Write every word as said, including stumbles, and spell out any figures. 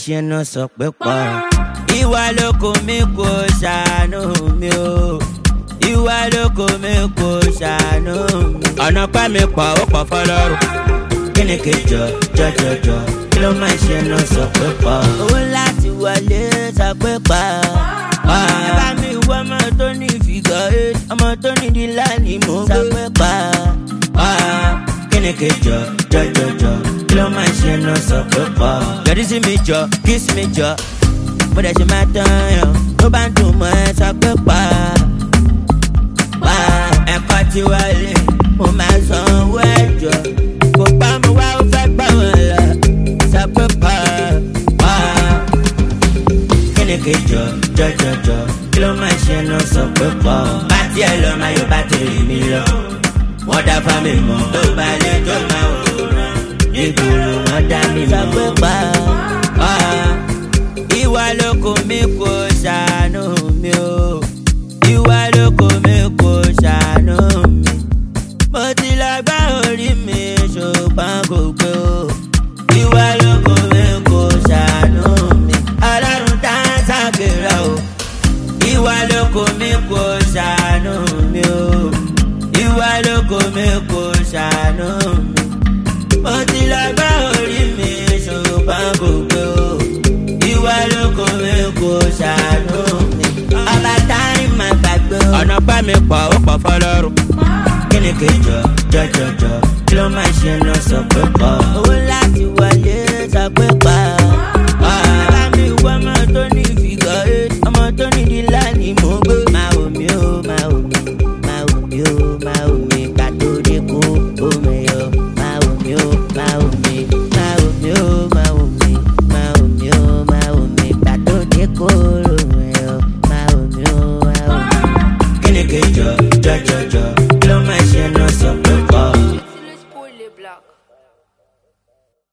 ṣe náà sọ pé pọ̀. Ìwà lóko mi kò ṣàánú mi o. Ìwà lóko mi kò ṣàánú mi. Ọ̀nà pa mi pọ̀ ó pọ̀ fọlọ́run. Kí ni kejọ jọjọjọ kí ló máa ṣe náà sọ pé pọ̀. Owó láti wọlé sọ pé pọ̀. Ẹ bá mi wọ ọmọ tó ní fìgọ̀ eight, ọmọ tó ní dílà ni mo sọ pé pọ̀. Kí ni kejọ jọjọjọ kí ló máa ṣe náà sọ pé pọ̀. Yọ̀dí sí mi jọ, kiss mi jọ, mo dẹ̀ ṣe máa tán yàn, tó bá ń dùn mọ́ ẹ sọ pé pa. Pa ẹ̀kọ́ tí wọlé, mo máa san owó ẹ̀jọ̀, kò pa mo wá ó fẹ́ gbà wọ́n lọ, sọ pé pa. Pa kí ni kejọ jọjọjọ kí ló máa ṣe náà sọ pé pọ̀. Bá tiẹ̀ lọ máa yọ bá tèrè mi lọ, wọ́n dá fámi mọ́ tó bá lè tó máa wòran, nígboro wọ́n dá mi mọ́. Sọ pé pa. Pa ìwà lóko mi kò ṣàánú mi o. Ìwà lóko mi kò ṣàánú mi. Mo ti lọ gbá orí mi ṣùgbọ́n kò gbé o. Ìwà lóko mi kò ṣàánú mi. Ọlọ́run tá ń ṣàkèrè o. Ìwà lóko mi kò ṣàánú mi o. Ìwà lóko mi kò ṣàánú mi. Mo ti lọ gbá orí mi ṣùgbọ́n kò gbé o. Ìwà lóko mi kò ṣàánú mi. Ọba táyì máa gbàgbé o. Ọ̀nà pa mi pọ̀ ó pọ̀ fọlọ́run. Kí ni kejọ jọjọjọ kí ló máa ṣe náà sọ pé pọ̀. Owó láti wọlé sọ pé pọ̀.